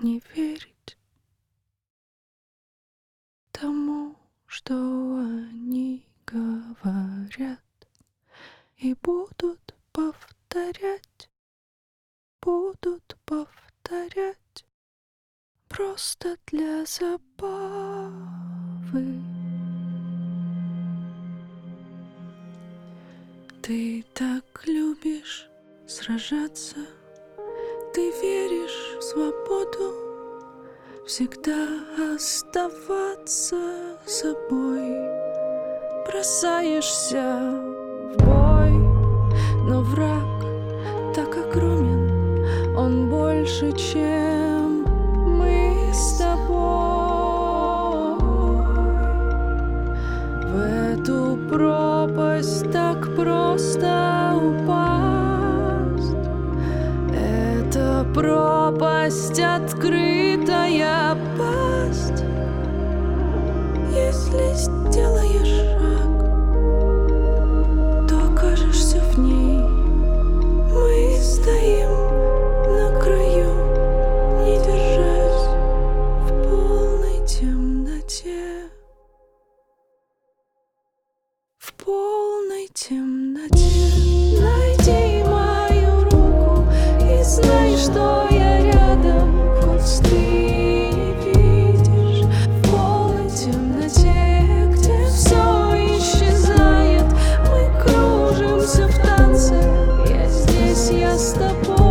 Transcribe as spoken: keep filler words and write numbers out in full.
не верить тому, что они говорят, и будут повторять, будут повторять просто для забавы. Ты так любишь сражаться, ты веришь в свободу, всегда оставаться собой. Бросаешься в бой, но враг так огромен, он больше, чем мы с тобой. В эту пропасть так просто упасть, это пропасть, открытая пасть. Если сделаешь шаг, то окажешься в ней. Мы стоим на краю, не держась, в полной темноте, в полной темноте. Найди мою руку и знай, что я рядом, хоть ты не видишь. В полной темноте, где все исчезает, мы кружимся в танце. Я здесь, я с тобой.